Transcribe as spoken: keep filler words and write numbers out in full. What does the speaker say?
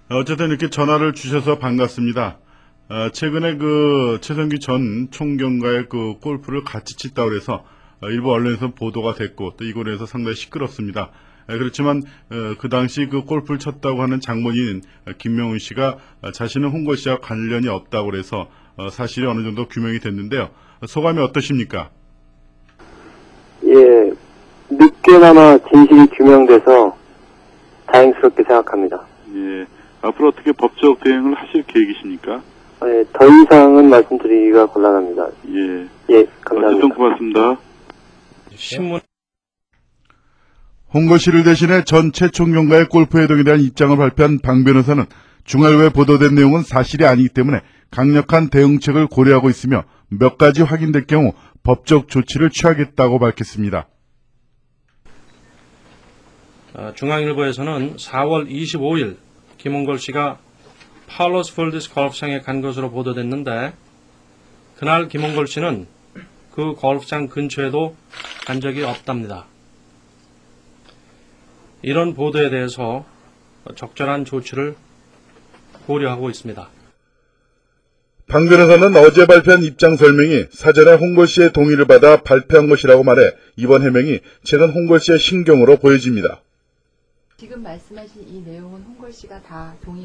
어쨌든 이렇게 전화를 주셔서 반갑습니다. 어, 최근에 그 최성기 전 총경과의 그 골프를 같이 치다고 해서 어, 일부 언론에서 보도가 됐고 또 이거에 대해서 상당히 시끄럽습니다. 에, 그렇지만 어, 그 당시 그 골프를 쳤다고 하는 장모인 어, 김명훈 씨가 어, 자신은 홍거 씨와 관련이 없다고 해서 어, 사실이 어느 정도 규명이 됐는데요. 어, 소감이 어떠십니까? 예, 늦게나마 진실이 규명돼서 다행스럽게 생각합니다. 예, 앞으로 어떻게 법적 대응을 하실 계획이십니까? 예, 더 이상은 말씀드리기가 곤란합니다. 예. 예, 감사합니다. 어쨌든 고맙습니다. 신문 홍거 씨를 대신해 전 최총경과의 골프 회동에 대한 입장을 발표한 방 변호사는 주말 외 보도된 내용은 사실이 아니기 때문에 강력한 대응책을 고려하고 있으며 몇 가지 확인될 경우 법적 조치를 취하겠다고 밝혔습니다. 어, 중앙일보에서는 사월 이십오일 김홍걸 씨가 팔로스 폴디스 골프장에 간 것으로 보도됐는데 그날 김홍걸 씨는 그 골프장 근처에도 간 적이 없답니다. 이런 보도에 대해서 적절한 조치를 고려하고 있습니다. 방 변호사는 어제 발표한 입장 설명이 사전에 홍걸 씨의 동의를 받아 발표한 것이라고 말해 이번 해명이 최근 홍걸 씨의 신경으로 보여집니다. 지금 말씀하신 이 내용은 홍걸 씨가 다 동의